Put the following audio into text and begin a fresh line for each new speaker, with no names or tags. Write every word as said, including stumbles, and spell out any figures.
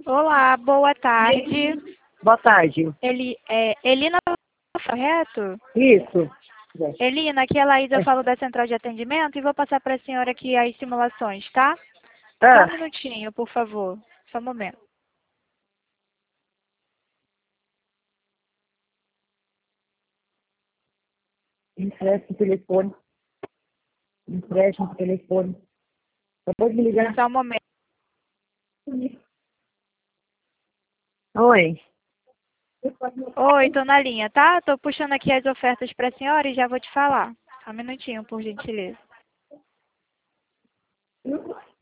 Olá, boa tarde.
Boa tarde.
Eli, é, Elina, correto?
Isso.
Elina, aqui é a Laís, eu
É.
falo da central de atendimento e vou passar para a senhora aqui as simulações, tá? Só
Ah,
um minutinho, por favor. Só um momento.
empresta o telefone. Empresta o telefone. Acabou de me ligar.
Só um momento.
Oi.
Oi, tô na linha, tá? Tô puxando aqui as ofertas para a senhora e já vou te falar. Só um minutinho, por gentileza.